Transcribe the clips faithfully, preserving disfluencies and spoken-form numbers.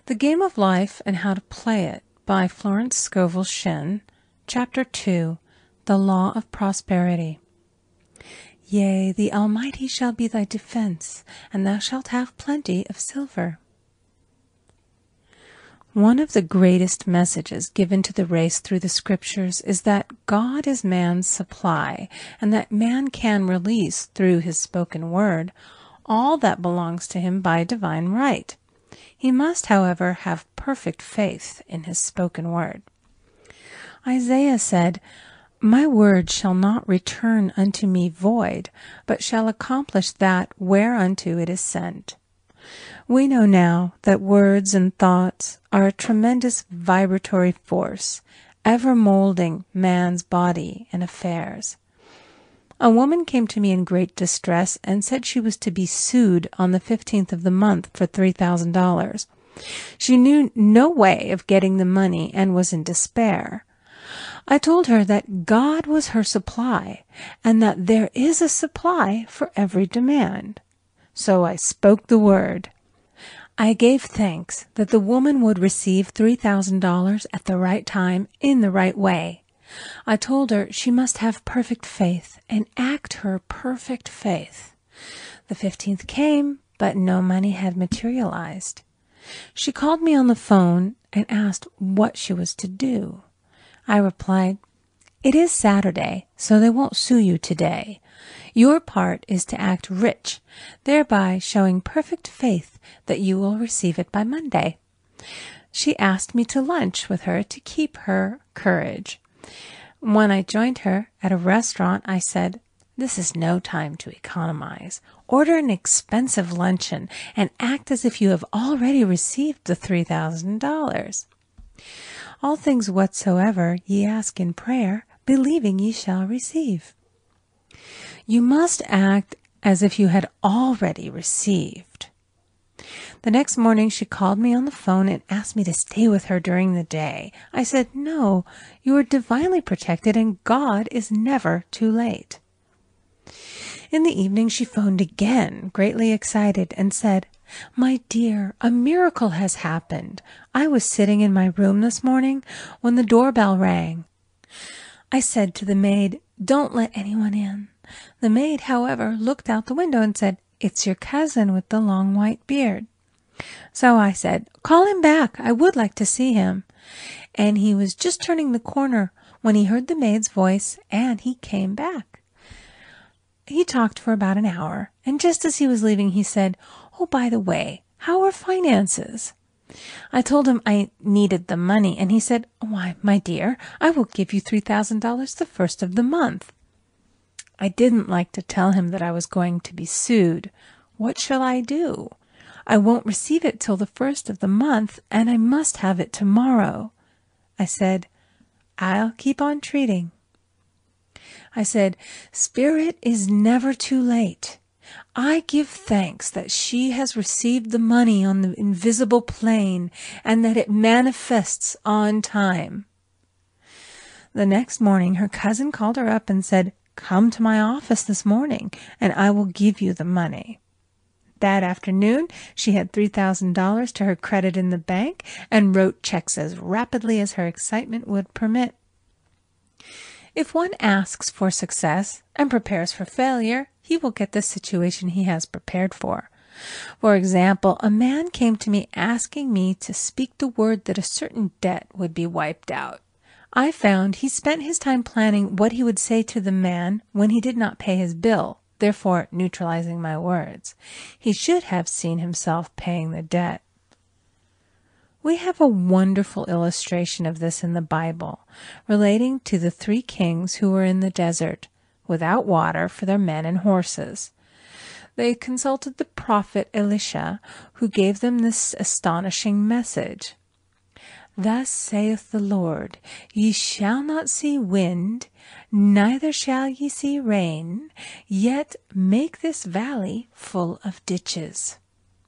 The Game of Life and How to Play It by Florence Scovel Shinn. Chapter two. The Law of Prosperity. Yea, the Almighty shall be thy defense, and thou shalt have plenty of silver. One of the greatest messages given to the race through the Scriptures is that God is man's supply, and that man can release, through his spoken word, all that belongs to him by divine right. He must, however, have perfect faith in his spoken word. Isaiah said, My word shall not return unto me void, but shall accomplish that whereunto it is sent. We know now that words and thoughts are a tremendous vibratory force, ever molding man's body and affairs. A woman came to me in great distress and said she was to be sued on the fifteenth of the month for three thousand dollars. She knew no way of getting the money and was in despair. I told her that God was her supply, and that there is a supply for every demand. So I spoke the word. I gave thanks that the woman would receive three thousand dollars at the right time in the right way. I told her she must have perfect faith and act her perfect faith. The fifteenth came, but no money had materialized. She called me on the phone and asked what she was to do. I replied, It is Saturday, so they won't sue you today. Your part is to act rich, thereby showing perfect faith that you will receive it by Monday. She asked me to lunch with her to keep her courage. When I joined her at a restaurant, I said, This is no time to economize. Order an expensive luncheon and act as if you have already received the three thousand dollars. All things whatsoever ye ask in prayer, believing ye shall receive. You must act as if you had already received. The next morning she called me on the phone and asked me to stay with her during the day. I said, No, you are divinely protected and God is never too late. In the evening she phoned again, greatly excited, and said, My dear, a miracle has happened. I was sitting in my room this morning when the doorbell rang. I said to the maid, Don't let anyone in. The maid, however, looked out the window and said, It's your cousin with the long white beard. So I said, Call him back. I would like to see him. And he was just turning the corner when he heard the maid's voice, and he came back. He talked for about an hour, and just as he was leaving, he said, Oh, by the way, how are finances? I told him I needed the money, and he said, Why, my dear, I will give you three thousand dollars the first of the month. I didn't like to tell him that I was going to be sued. What shall I do? I won't receive it till the first of the month, and I must have it tomorrow. I said, I'll keep on treating. I said, Spirit is never too late. I give thanks that she has received the money on the invisible plane and that it manifests on time. The next morning, her cousin called her up and said, Come to my office this morning, and I will give you the money. That afternoon, she had three thousand dollars to her credit in the bank and wrote checks as rapidly as her excitement would permit. If one asks for success and prepares for failure, he will get the situation he has prepared for. For example, a man came to me asking me to speak the word that a certain debt would be wiped out. I found he spent his time planning what he would say to the man when he did not pay his bill, therefore neutralizing my words. He should have seen himself paying the debt. We have a wonderful illustration of this in the Bible, relating to the three kings who were in the desert, without water for their men and horses. They consulted the prophet Elisha, who gave them this astonishing message. Thus saith the Lord, Ye shall not see wind, neither shall ye see rain, yet make this valley full of ditches.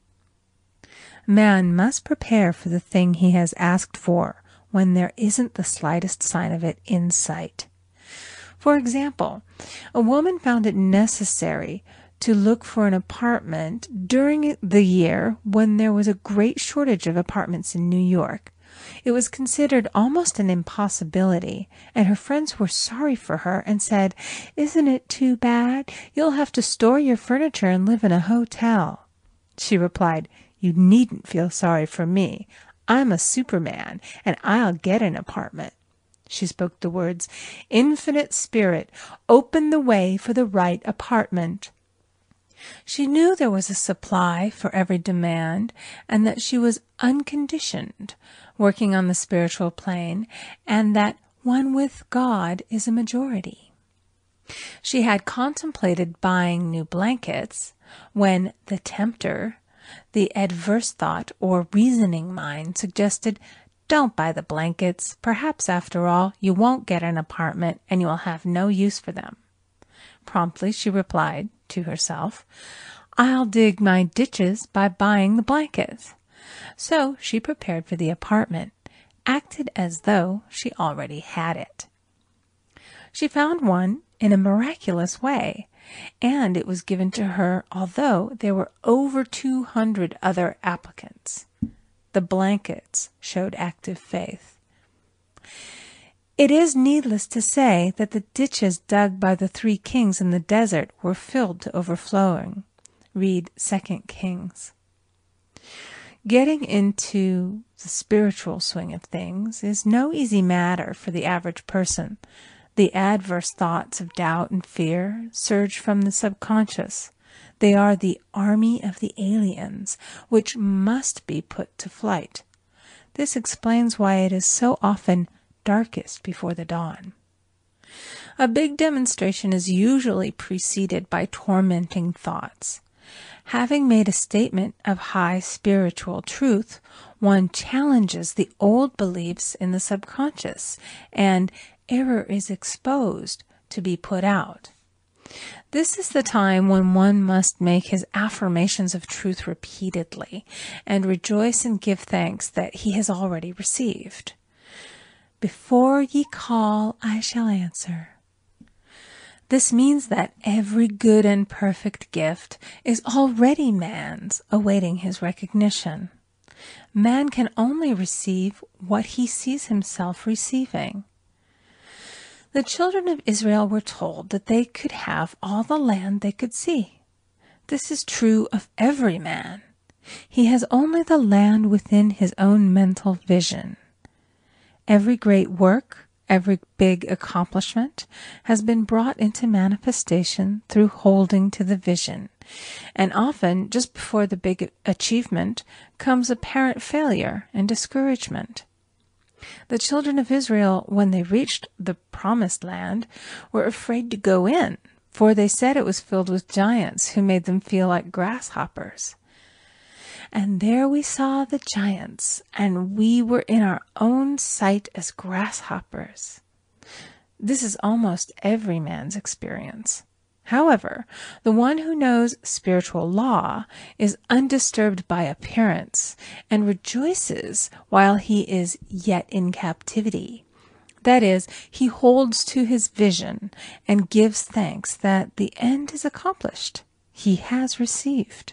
Man must prepare for the thing he has asked for when there isn't the slightest sign of it in sight. For example, a woman found it necessary to look for an apartment during the year when there was a great shortage of apartments in New York. It was considered almost an impossibility, and her friends were sorry for her and said, "Isn't it too bad? You'll have to store your furniture and live in a hotel." She replied, "You needn't feel sorry for me. I'm a Superman, and I'll get an apartment." She spoke the words, "Infinite Spirit, open the way for the right apartment." She knew there was a supply for every demand, and that she was unconditioned, working on the spiritual plane, and that one with God is a majority. She had contemplated buying new blankets when the tempter, the adverse thought or reasoning mind, suggested, "Don't buy the blankets. Perhaps, after all, you won't get an apartment and you will have no use for them." Promptly she replied to herself, "I'll dig my ditches by buying the blankets." So she prepared for the apartment, acted as though she already had it. She found one in a miraculous way, and it was given to her although there were over two hundred other applicants. The blankets showed active faith. It is needless to say that the ditches dug by the three kings in the desert were filled to overflowing. Read Second Kings. Getting into the spiritual swing of things is no easy matter for the average person. The adverse thoughts of doubt and fear surge from the subconscious. They are the army of the aliens, which must be put to flight. This explains why it is so often darkest before the dawn. A big demonstration is usually preceded by tormenting thoughts. Having made a statement of high spiritual truth, one challenges the old beliefs in the subconscious, and error is exposed to be put out. This is the time when one must make his affirmations of truth repeatedly, and rejoice and give thanks that he has already received. "Before ye call, I shall answer." This means that every good and perfect gift is already man's, awaiting his recognition. Man can only receive what he sees himself receiving. The children of Israel were told that they could have all the land they could see. This is true of every man. He has only the land within his own mental vision. Every great work, every big accomplishment has been brought into manifestation through holding to the vision, and often just before the big achievement comes apparent failure and discouragement. The children of Israel, when they reached the promised land, were afraid to go in, for they said it was filled with giants who made them feel like grasshoppers. And there we saw the giants, and we were in our own sight as grasshoppers. This is almost every man's experience. However, the one who knows spiritual law is undisturbed by appearance and rejoices while he is yet in captivity. That is, he holds to his vision and gives thanks that the end is accomplished. He has received.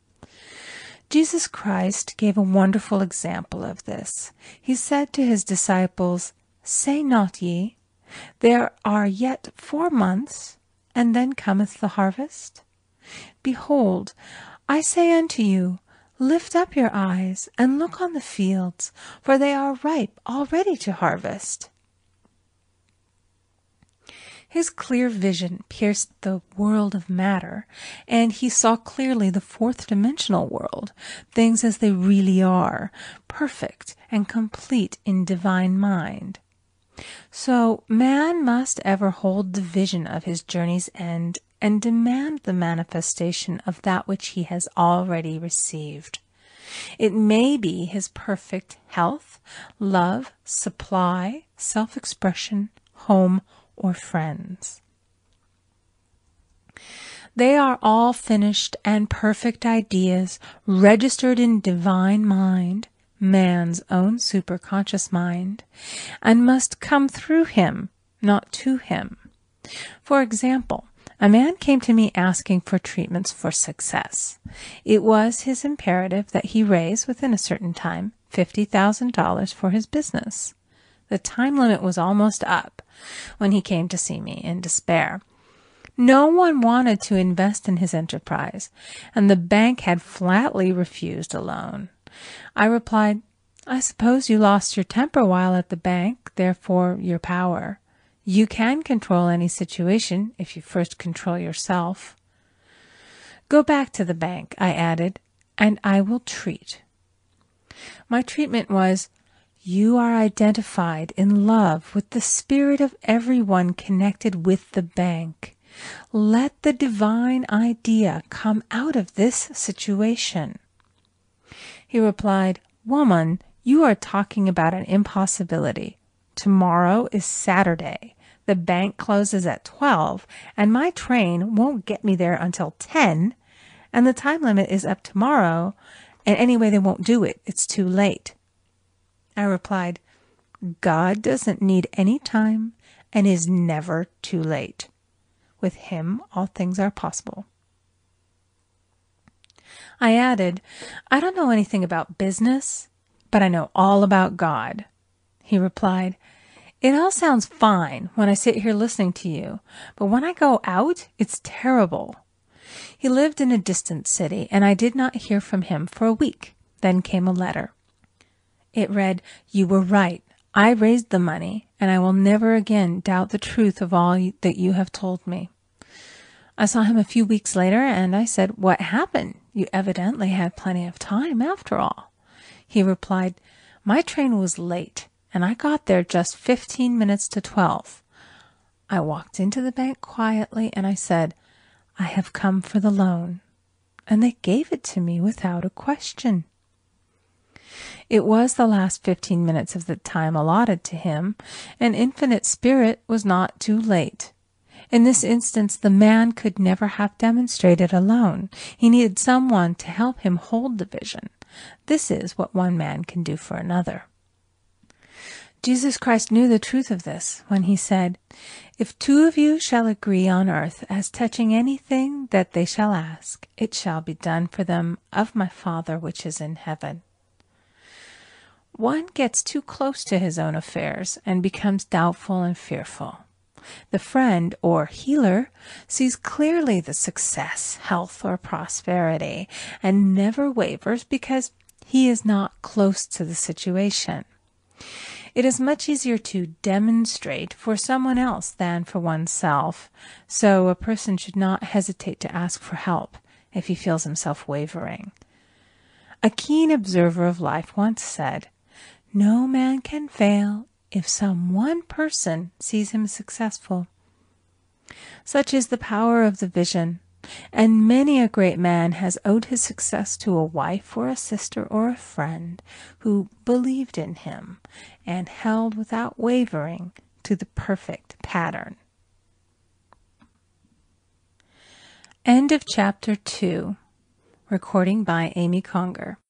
Jesus Christ gave a wonderful example of this. He said to his disciples, "Say not ye, there are yet four months, and then cometh the harvest? Behold, I say unto you, lift up your eyes, and look on the fields, for they are ripe already to harvest." His clear vision pierced the world of matter, and he saw clearly the fourth-dimensional world, things as they really are, perfect and complete in divine mind. So man must ever hold the vision of his journey's end and demand the manifestation of that which he has already received. It may be his perfect health, love, supply, self-expression, home, or friends. They are all finished and perfect ideas registered in divine mind, man's own superconscious mind, and must come through him, not to him. For example, A man came to me asking for treatments for success. It was his imperative that he raise, within a certain time, fifty thousand dollars for his business. The time limit was almost up when he came to see me in despair. No one wanted to invest in his enterprise, and the bank had flatly refused a loan. I replied, "I suppose you lost your temper while at the bank, therefore your power. You can control any situation if you first control yourself." "Go back to the bank," I added, "and I will treat." My treatment was, "You are identified in love with the spirit of everyone connected with the bank. Let the divine idea come out of this situation." He replied, "Woman, you are talking about an impossibility. Tomorrow is Saturday. The bank closes at twelve, and my train won't get me there until ten, and the time limit is up tomorrow, and anyway they won't do it. It's too late." I replied, "God doesn't need any time and is never too late. With him, all things are possible." I added, "I don't know anything about business, but I know all about God." He replied, "It all sounds fine when I sit here listening to you, but when I go out, it's terrible." He lived in a distant city, and I did not hear from him for a week. Then came a letter. It read, "You were right. I raised the money, and I will never again doubt the truth of all that you have told me." I saw him a few weeks later, and I said, "What happened? You evidently had plenty of time after all." He replied, "My train was late, and I got there just fifteen minutes to twelve. I walked into the bank quietly, and I said, 'I have come for the loan,' and they gave it to me without a question." It was the last fifteen minutes of the time allotted to him, and Infinite Spirit was not too late. In this instance, the man could never have demonstrated alone. He needed someone to help him hold the vision. This is what one man can do for another. Jesus Christ knew the truth of this when he said, "If two of you shall agree on earth as touching anything that they shall ask, it shall be done for them of my Father which is in heaven." One gets too close to his own affairs and becomes doubtful and fearful. The friend or healer sees clearly the success, health, or prosperity and never wavers because he is not close to the situation. It is much easier to demonstrate for someone else than for oneself, so a person should not hesitate to ask for help if he feels himself wavering. A keen observer of life once said, "No man can fail if some one person sees him successful." Such is the power of the vision, and many a great man has owed his success to a wife or a sister or a friend who believed in him and held without wavering to the perfect pattern. End of chapter two. Recording by Amy Conger.